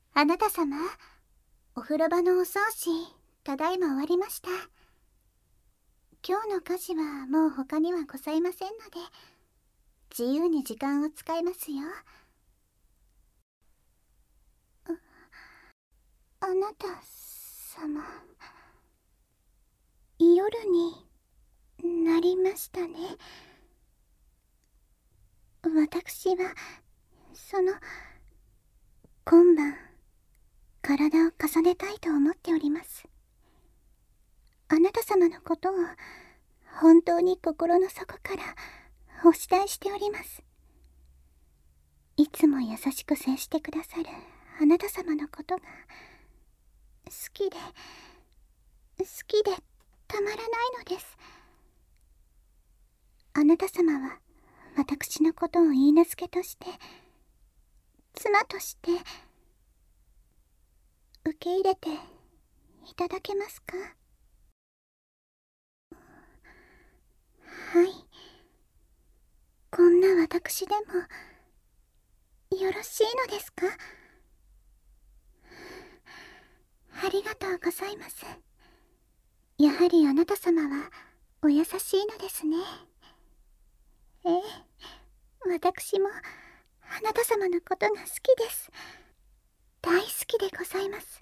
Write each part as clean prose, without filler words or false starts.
あなた様、お風呂場のお掃除、ただいま終わりました。今日の家事はもう他にはございませんので、自由に時間を使いますよ。あなた様、夜になりましたね。私は、今晩、体を重ねたいと思っております。あなた様のことを、本当に心の底からお慕いしております。いつも優しく接してくださるあなた様のことが、好きでたまらないのです。あなた様は、私のことを許嫁として、妻として、受け入れていただけますか？はい。こんな私でも、よろしいのですか？ありがとうございます。やはりあなた様は、お優しいのですね。ええ、私も、あなた様のことが好きです。大好きでございます。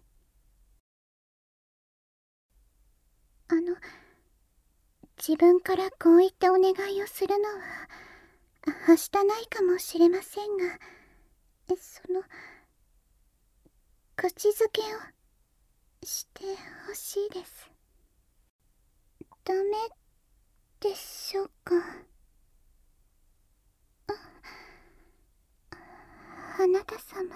自分からこういったお願いをするのは、はしたないかもしれませんが、口づけをしてほしいです。ダメでしょうか？あなた様。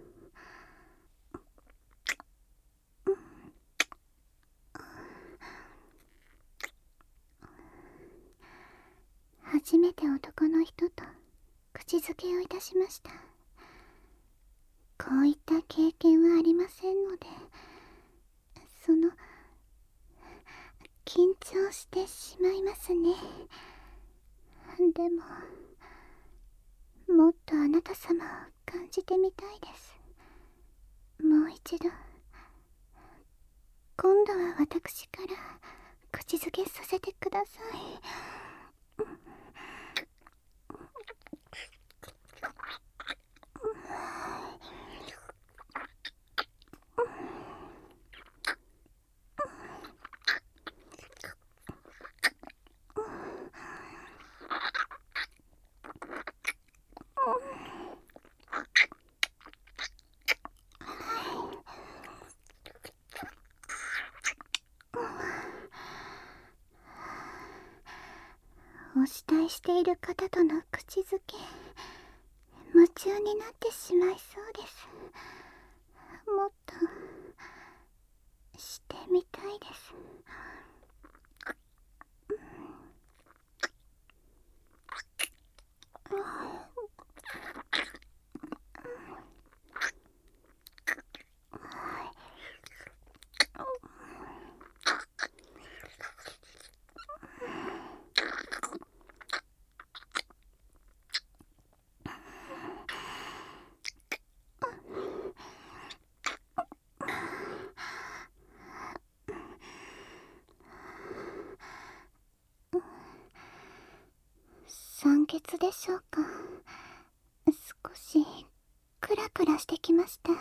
初めて男の人と口づけをいたしました。こういった経験はありませんので、緊張してしまいますね。でも、もっとあなた様を感じてみたいです。もう一度、今度は私から口づけさせてください。お慕いしている方との口づけ、夢中になってしまいそうです。もっとしてみたいです。酸欠でしょうか？少しクラクラしてきました。い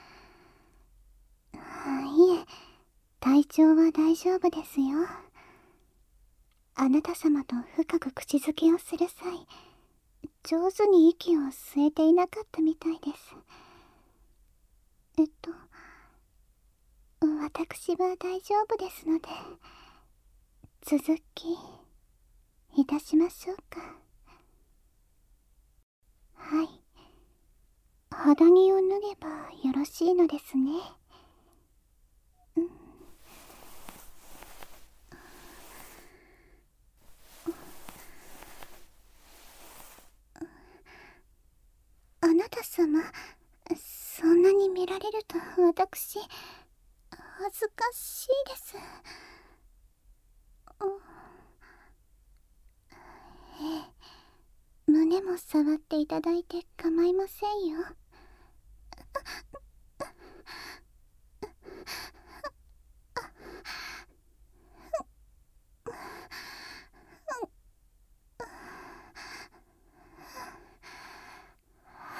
え、体調は大丈夫ですよ。あなた様と深く口づけをする際、上手に息を吸えていなかったみたいです。私は大丈夫ですので、続きいたしましょうか。はい。肌着を脱げばよろしいのですね。あなた様、そんなに見られると私、恥ずかしいです。ええ、胸も触っていただいて構いませんよ。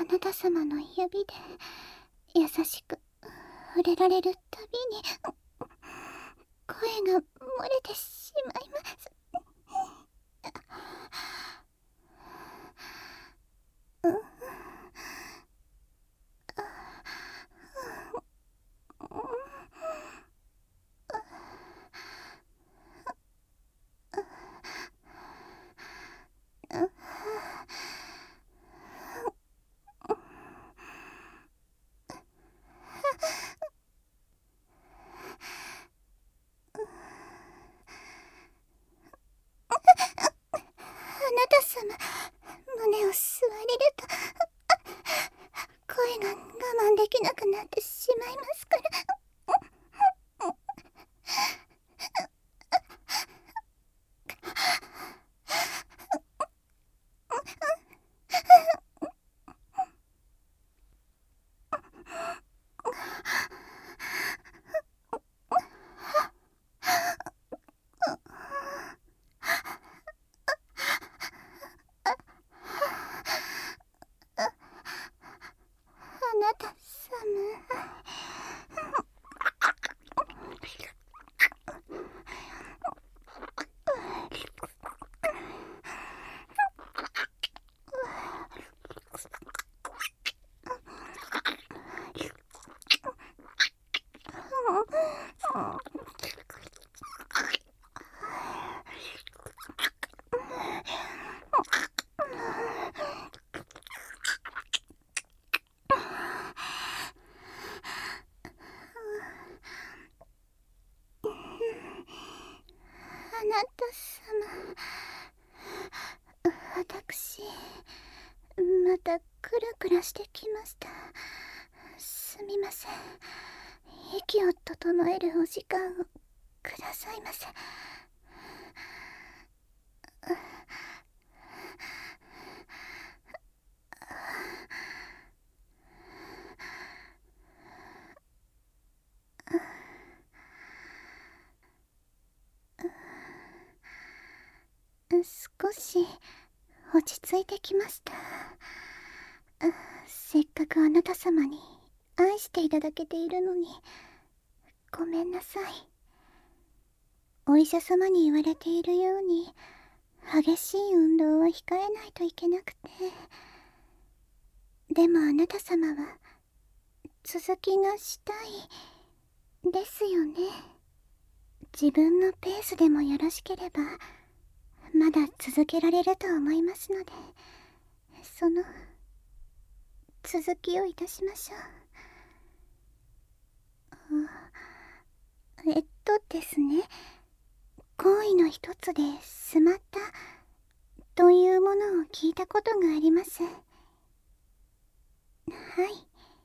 あなた様の指で優しく触れられるたびに声が漏れてしまいます。あなた様、胸を吸われると声が我慢できなくなってしまいますから。あなた様、あなた様、私またクラクラしてきました。すみません。息を整えるお時間をくださいませ。少し落ち着いてきました。せっかくあなた様に愛していただけているのに、ごめんなさい。お医者様に言われているように激しい運動は控えないといけなくて。でもあなた様は続きがしたいですよね。自分のペースでもよろしければまだ続けられると思いますので、その続きをいたしましょう。ですね、行為の一つでスマッタというものを聞いたことがあります。はい、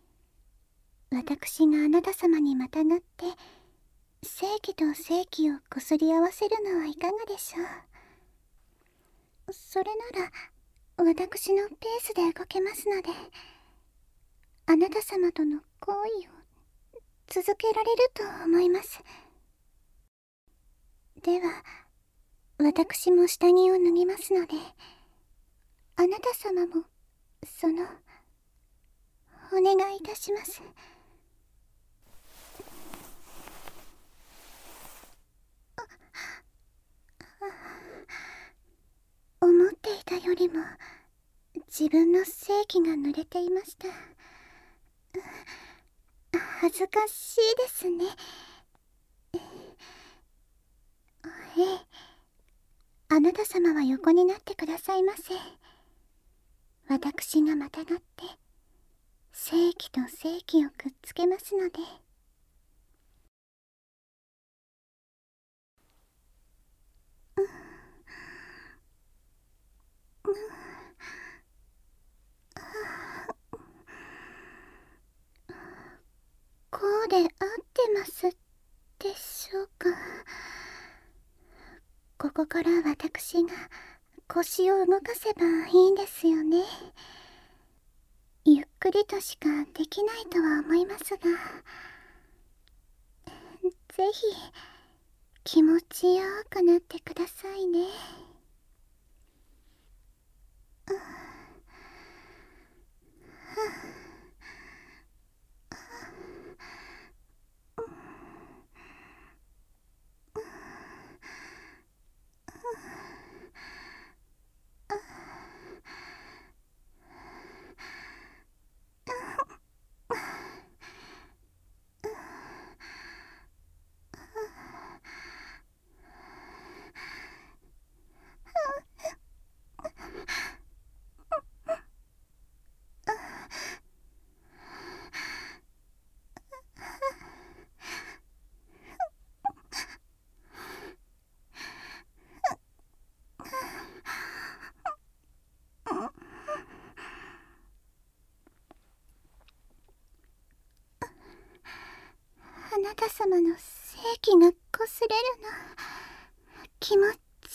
私があなた様にまたがって正規と正規をこすり合わせるのはいかがでしょう。それなら私のペースで動けますので、あなた様との行為を続けられると思います。では私も下着を脱ぎますので、あなた様もそのお願いいたします。思っていたよりも自分の性器が濡れていました。恥ずかしいですね。ええ、あなた様は横になってくださいませ。私がまたがって性器と性器をくっつけますので。こうで合ってますでしょうか。ここから私が腰を動かせばいいんですよね。ゆっくりとしかできないとは思いますが、ぜひ気持ちよくなってくださいね。 た様の正気が擦れるの気持ちいいです。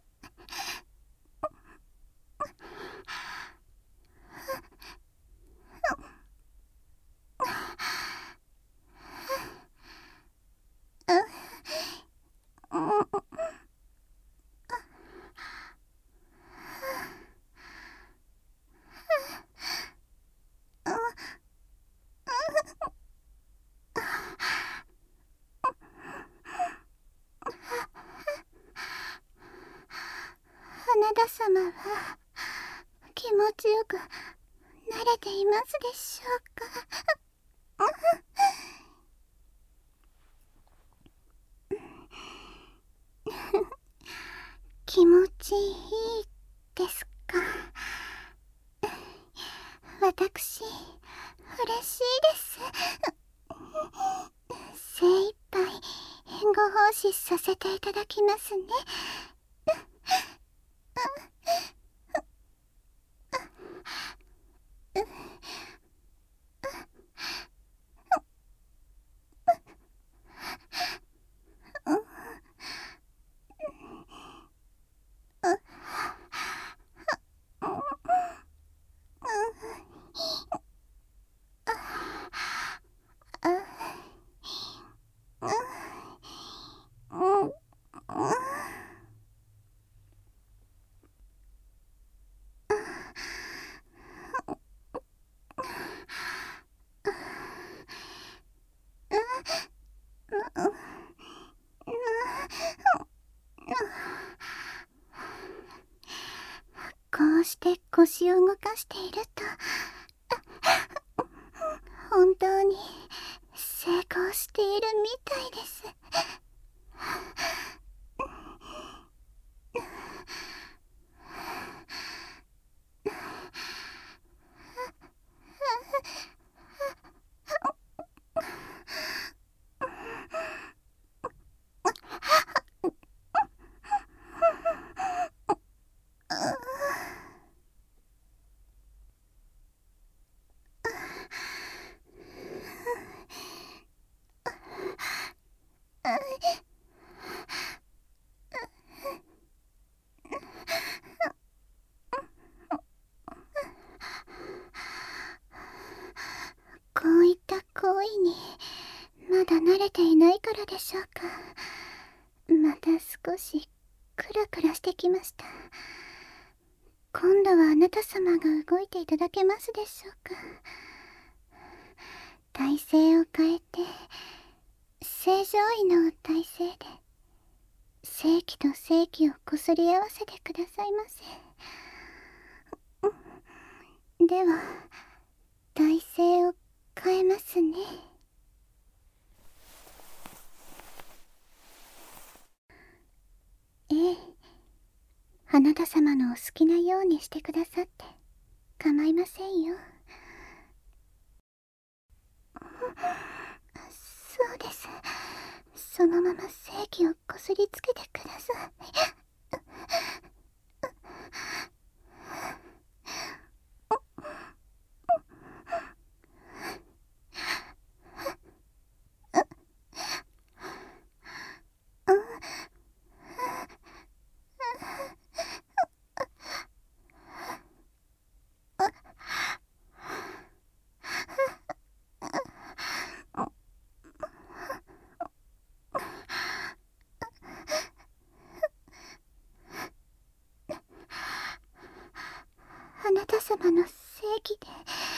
花田様は気持ちよく慣れていますでしょうか。気持ちいいですか。私嬉しいです。精一杯ご奉仕させていただきますね。こうして腰を動かしていると本当に成功しているみたいです。こういった行為にまだ慣れていないからでしょうか。また少しクラクラしてきました。今度はあなた様が動いていただけますでしょうか。体勢を変えて正常位の体勢で正気と正気をこすり合わせてくださいませ。では体勢を変えますね。ええ、花田様のお好きなようにしてくださって構いませんよ。そうです。そのまま正気をこすりつけてください。あなた様の正義で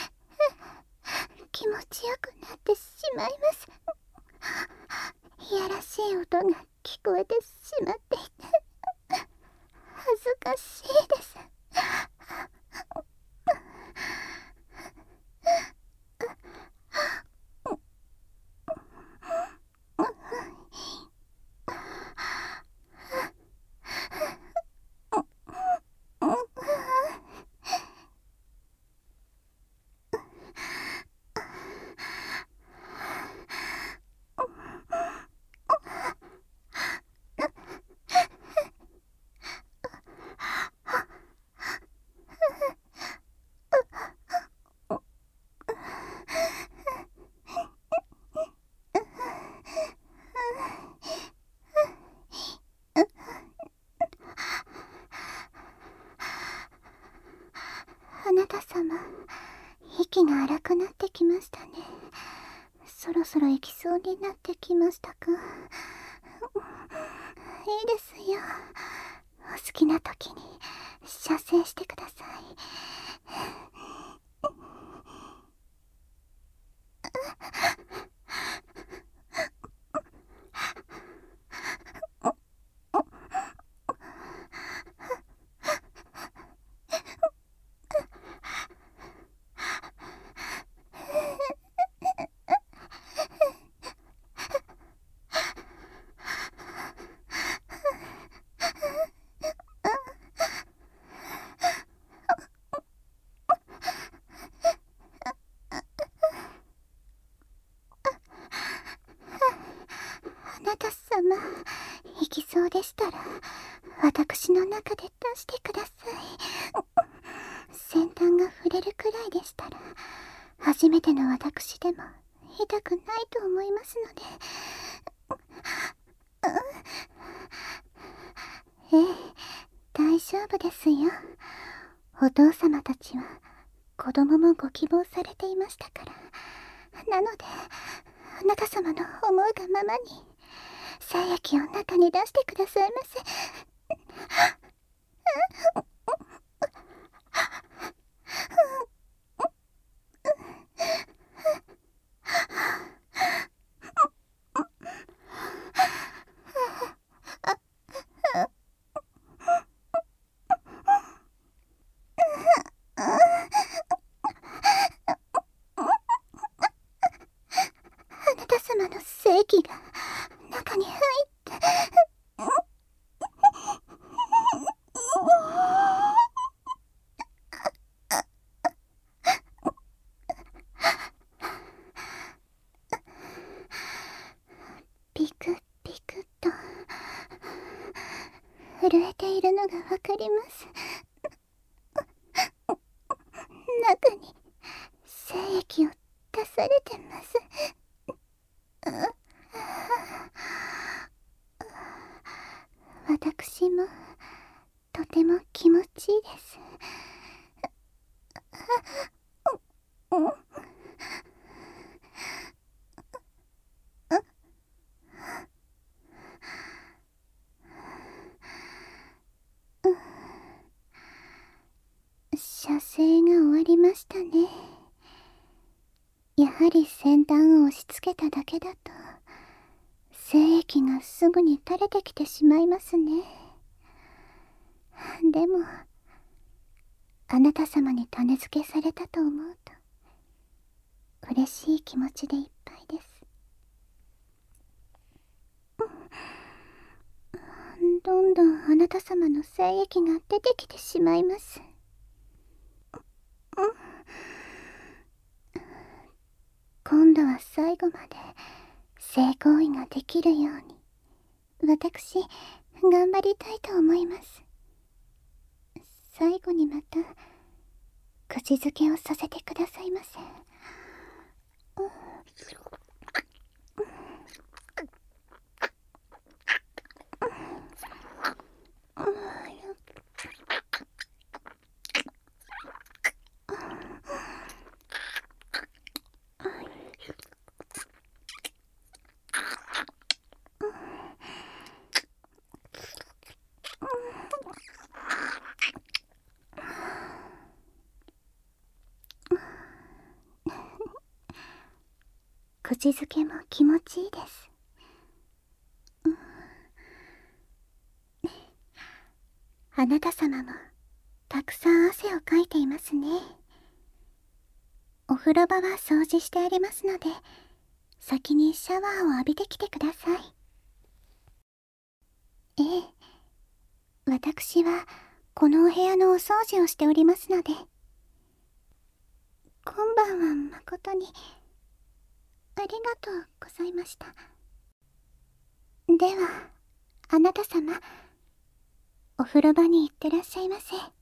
気持ちよくなってしまいます。いやらしい音が聞こえてしまっていて恥ずかしいです。 あなた様、息が荒くなってきましたね。そろそろ行きそうになってきましたか。いいですよ。お好きな時に射精してください。あなた様、行きそうでしたら私の中で出してください。先端が触れるくらいでしたら初めての私でも痛くないと思いますので。ええ、大丈夫ですよ。お父様たちは子供もご希望されていましたから。なのであなた様の思うがままに精液を中に出してくださいませ。あなた様の精液が中に入って。ピクピクと震えているのがわかります。中に精液を出されてます。私もとても気持ちいいです。射精が終わりましたね。やはり先端を押し付けただけだと精液がすぐに垂れてきてしまいますね。でもあなた様に種付けされたと思うと嬉しい気持ちでいっぱいです。どんどんあなた様の精液が出てきてしまいます。今度は最後まで性行為ができるように私頑張りたいと思います。最後にまた口づけをさせてくださいませ。口づけも気持ちいいです。あなた様もたくさん汗をかいていますね。お風呂場は掃除してありますので先にシャワーを浴びてきてください。ええ、私はこのお部屋のお掃除をしておりますので。今晩は誠にありがとうございました。ではあなた様、お風呂場に行ってらっしゃいませ。